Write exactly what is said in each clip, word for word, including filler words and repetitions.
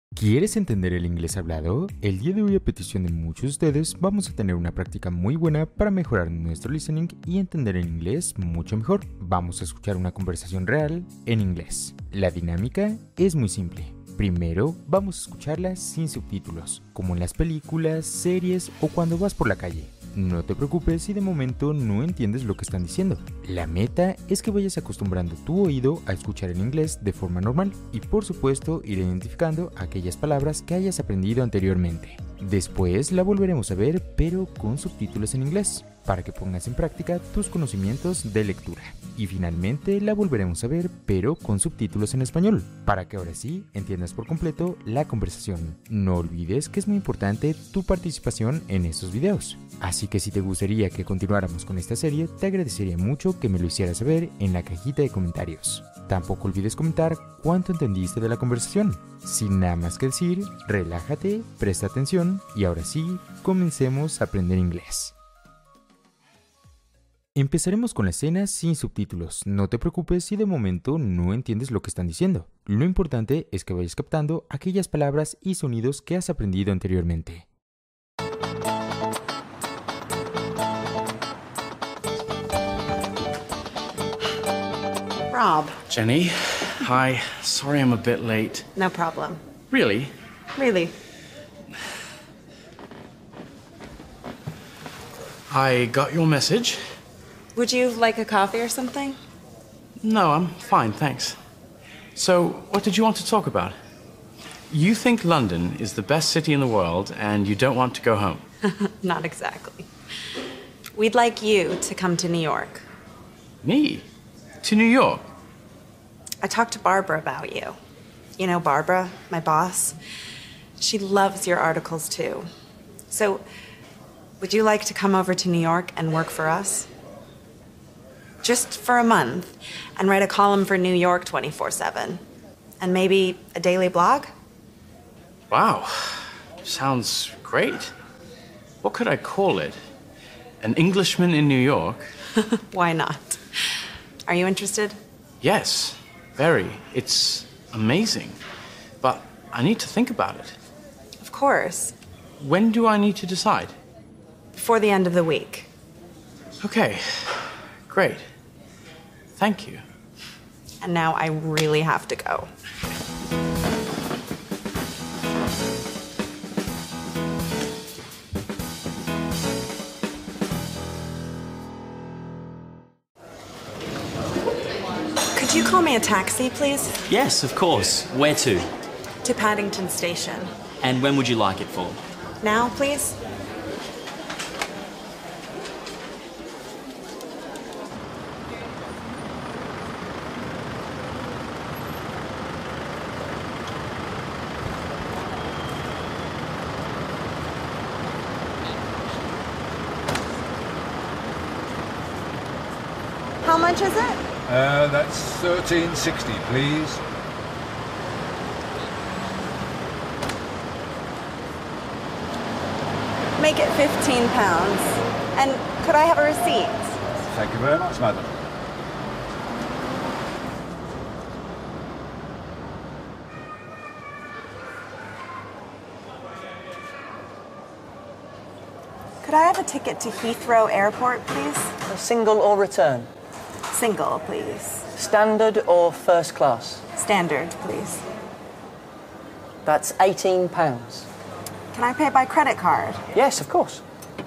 ¿Quieres entender el inglés hablado? El día de hoy, a petición de muchos de ustedes, vamos a tener una práctica muy buena para mejorar nuestro listening y entender el inglés mucho mejor. Vamos a escuchar una conversación real en inglés. La dinámica es muy simple. Primero, vamos a escucharla sin subtítulos, como en las películas, series o cuando vas por la calle. No te preocupes si de momento no entiendes lo que están diciendo. La meta es que vayas acostumbrando tu oído a escuchar el inglés de forma normal y, por supuesto, ir identificando aquellas palabras que hayas aprendido anteriormente. Después la volveremos a ver, pero con subtítulos en inglés, para que pongas en práctica tus conocimientos de lectura. Y finalmente la volveremos a ver, pero con subtítulos en español, para que ahora sí entiendas por completo la conversación. No olvides que es muy importante tu participación en estos videos. Así que si te gustaría que continuáramos con esta serie, te agradecería mucho que me lo hicieras saber en la cajita de comentarios. Tampoco olvides comentar cuánto entendiste de la conversación. Sin nada más que decir, relájate, presta atención y ahora sí, comencemos a aprender inglés. Empezaremos con la escena sin subtítulos. No te preocupes si de momento no entiendes lo que están diciendo. Lo importante es que vayas captando aquellas palabras y sonidos que has aprendido anteriormente. Rob. Jenny, hi. Sorry I'm a bit late. No problem. Really? Really? I got your message. Would you like a coffee or something? No, I'm fine, thanks. So, what did you want to talk about? You think London is the best city in the world and you don't want to go home. Not exactly. We'd like you to come to New York. Me? To New York? I talked to Barbara about you. You know Barbara, my boss? She loves your articles too. So, would you like to come over to New York and work for us? Just for a month, and write a column for New York twenty-four seven. And maybe a daily blog? Wow, sounds great. What could I call it? An Englishman in New York? Why not? Are you interested? Yes, very. It's amazing. But I need to think about it. Of course. When do I need to decide? Before the end of the week. Okay, great. Thank you. And now I really have to go. Could you call me a taxi, please? Yes, of course. Where to? To Paddington Station. And when would you like it for? Now, please? How much is it? Uh, that's thirteen sixty, please. Make it fifteen pounds. And could I have a receipt? Thank you very much, madam. Could I have a ticket to Heathrow Airport, please? A single or return? Single, please. Standard or first class? Standard, please. That's eighteen pounds. Can I pay by credit card? Yes, of course.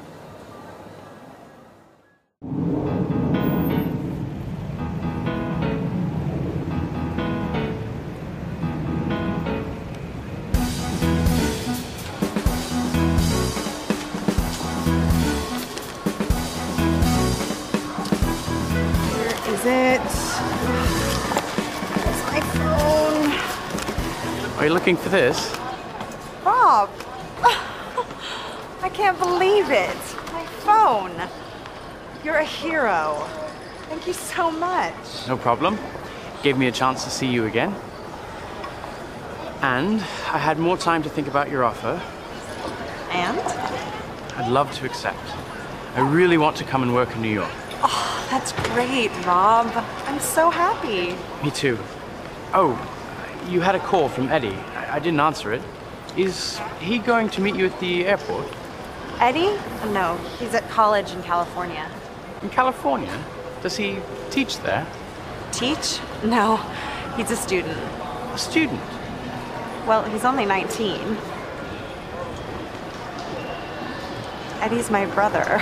Is it? Where's my phone? Are you looking for this? Rob! I can't believe it. My phone. You're a hero. Thank you so much. No problem. Gave me a chance to see you again. And I had more time to think about your offer. And? I'd love to accept. I really want to come and work in New York. Oh, that's great, Rob. I'm so happy. Me too. Oh, you had a call from Eddie. I I, I didn't answer it. Is he going to meet you at the airport? Eddie? No, he's at college in California. In California? Does he teach there? Teach? No, he's a student. A student? Well, he's only nineteen. Eddie's my brother.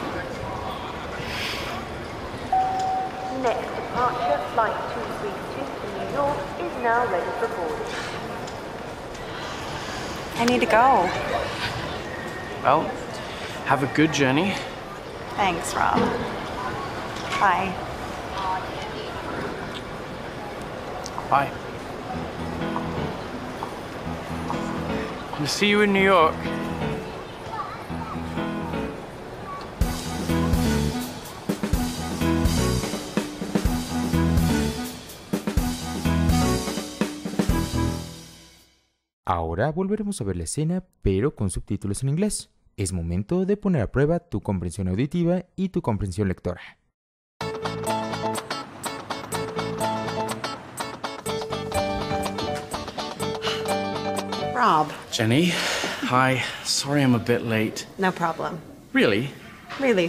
Next departure, flight two three two to New York is now ready for boarding. I need to go. Well, have a good journey. Thanks, Rob. Bye. Bye. I'll see you in New York. Ahora volveremos a ver la escena, pero con subtítulos en inglés. Es momento de poner a prueba tu comprensión auditiva y tu comprensión lectora. Rob. Jenny, hi. Sorry I'm a bit late. No problem. Really? Really.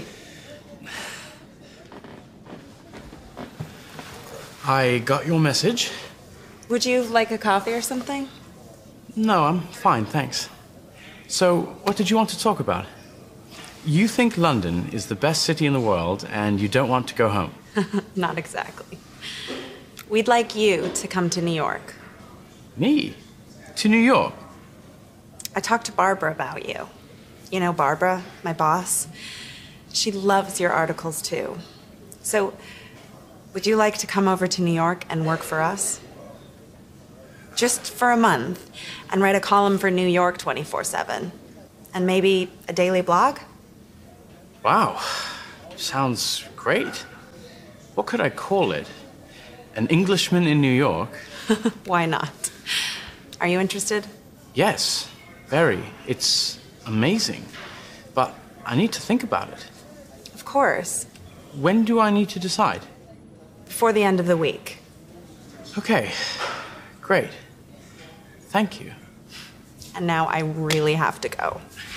I got your message. Would you like a coffee or something? No, I'm fine, thanks. So, what did you want to talk about? You think London is the best city in the world and you don't want to go home. Not exactly. We'd like you to come to New York. Me? To New York? I talked to Barbara about you. You know Barbara, my boss? She loves your articles too. So, would you like to come over to New York and work for us? Just for a month, and write a column for New York twenty-four seven. And maybe a daily blog? Wow. Sounds great. What could I call it? An Englishman in New York? Why not? Are you interested? Yes, very. It's amazing. But I need to think about it. Of course. When do I need to decide? Before the end of the week. Okay, great. Thank you. And now I really have to go.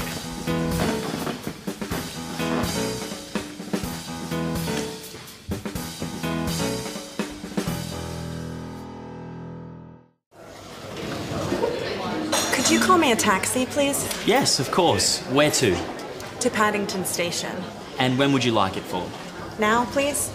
Could you call me a taxi, please? Yes, of course. Where to? To Paddington Station. And when would you like it for? Now, please?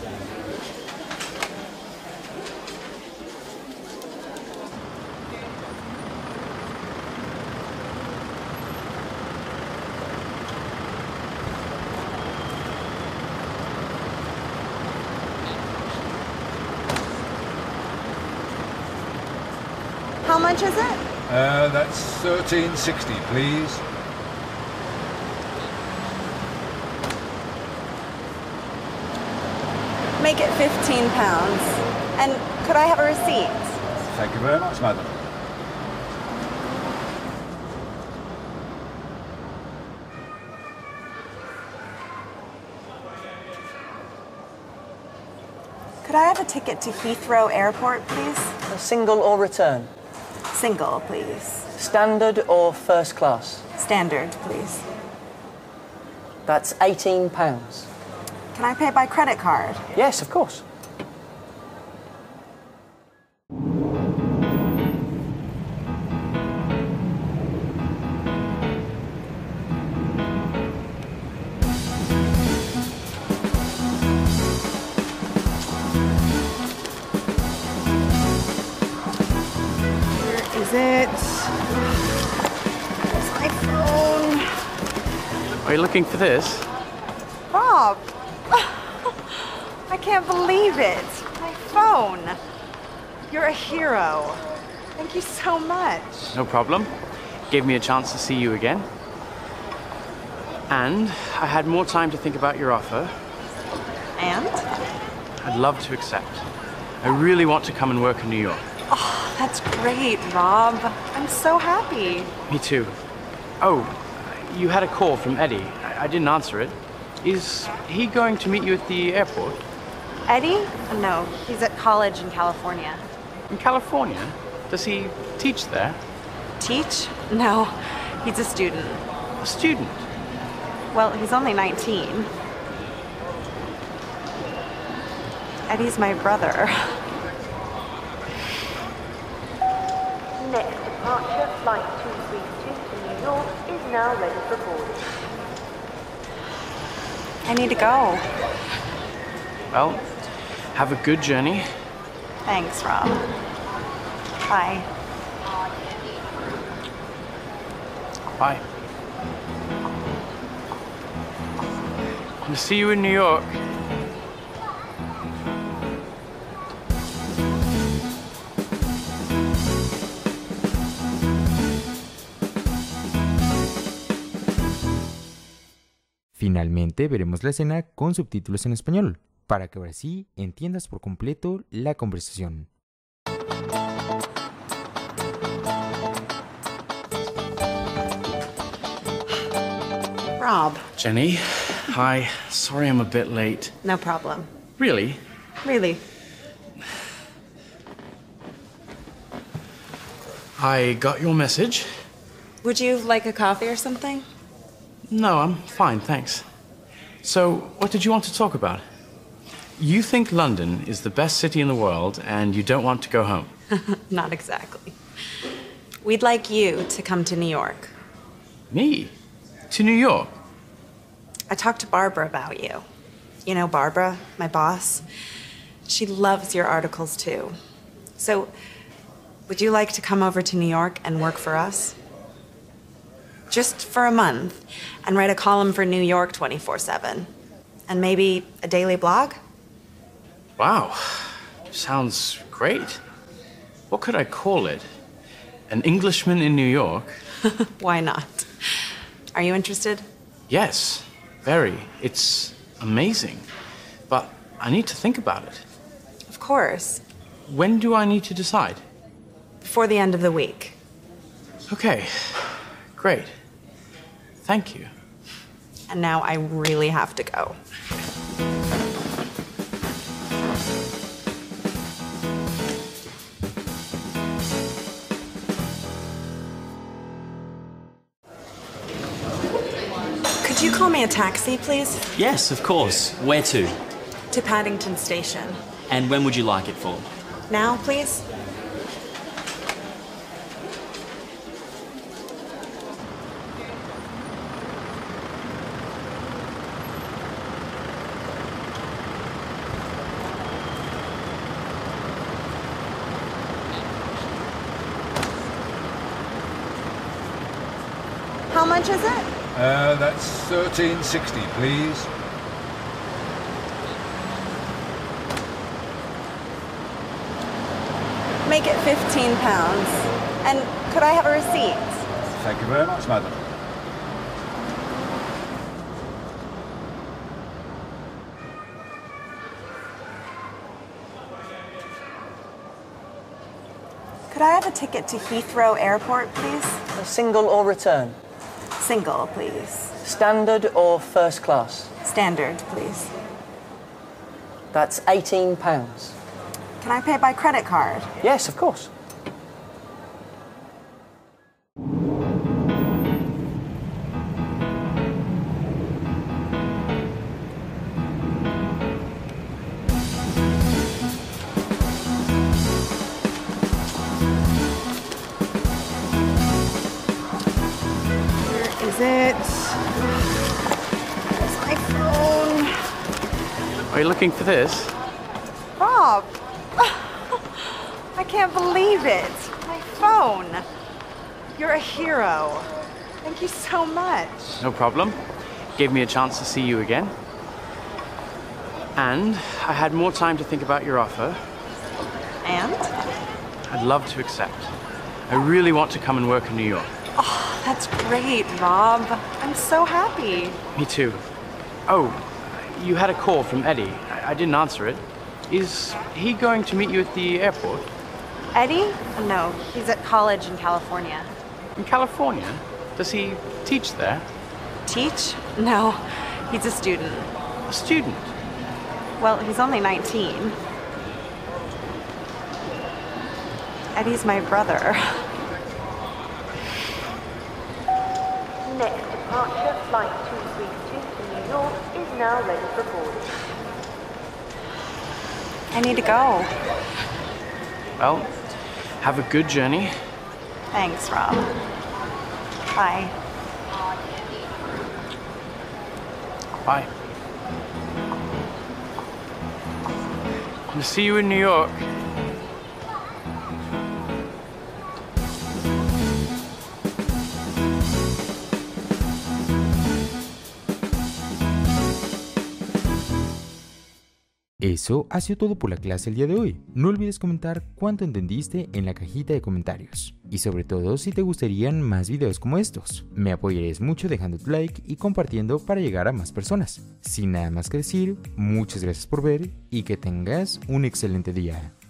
How much is it? Uh, that's thirteen sixty, please. Make it fifteen pounds. And could I have a receipt? Thank you very much, madam. Could I have a ticket to Heathrow Airport, please? A single or return? Single, please. Standard or first class? Standard, please. That's eighteen pounds. Can I pay by credit card? Yes, of course. Is it? Where's my phone? Are you looking for this? Rob! I can't believe it. My phone. You're a hero. Thank you so much. No problem. Gave me a chance to see you again. And I had more time to think about your offer. And? I'd love to accept. I really want to come and work in New York. Oh, that's great, Rob. I'm so happy. Me too. Oh, you had a call from Eddie. I, I didn't answer it. Is he going to meet you at the airport? Eddie? No, he's at college in California. In California? Does he teach there? Teach? No, he's a student. A student? Well, he's only nineteen. Eddie's my brother. Next departure, flight two three two to New York, is now ready for boarding. I need to go. Well, have a good journey. Thanks, Rob. Bye. Bye. I'll see you in New York. Finalmente veremos la escena con subtítulos en español, para que ahora sí entiendas por completo la conversación. Rob. Jenny, hi. Sorry I'm a bit late. No problem. Really? Really. I got your message. Would you like a coffee or something? No, I'm fine, thanks. So, what did you want to talk about? You think London is the best city in the world and you don't want to go home. Not exactly. We'd like you to come to New York. Me? To New York? I talked to Barbara about you. You know Barbara, my boss? She loves your articles too. So, would you like to come over to New York and work for us? Just for a month, and write a column for New York twenty-four seven. And maybe a daily blog? Wow, sounds great. What could I call it? An Englishman in New York? Why not? Are you interested? Yes, very. It's amazing. But I need to think about it. Of course. When do I need to decide? Before the end of the week. Okay, great. Thank you. And now I really have to go. Could you call me a taxi, please? Yes, of course. Where to? To Paddington Station. And when would you like it for? Now, please? How much is it? Uh, that's thirteen sixty, please. Make it fifteen pounds. And could I have a receipt? Thank you very much, madam. Could I have a ticket to Heathrow Airport, please? A single or return? Single, please. Standard or first class? Standard, please. That's eighteen pounds. Can I pay by credit card? Yes, of course. Is it? Where's my phone? Are you looking for this? Rob! I can't believe it. My phone. You're a hero. Thank you so much. No problem. Gave me a chance to see you again. And I had more time to think about your offer. And? I'd love to accept. I really want to come and work in New York. Oh, that's great, Rob. I'm so happy. Me too. Oh, you had a call from Eddie. I, I didn't answer it. Is he going to meet you at the airport? Eddie? No, he's at college in California. In California? Does he teach there? Teach? No, he's a student. A student? Well, he's only nineteen. Eddie's my brother. next departure, flight two three two to New York, is now ready for boarding. I need to go. Well, have a good journey. Thanks, Rob. Bye. Bye. I'll see you in New York. Eso ha sido todo por la clase el día de hoy. No olvides comentar cuánto entendiste en la cajita de comentarios. Y sobre todo si te gustarían más videos como estos. Me apoyarías mucho dejando tu like y compartiendo para llegar a más personas. Sin nada más que decir, muchas gracias por ver y que tengas un excelente día.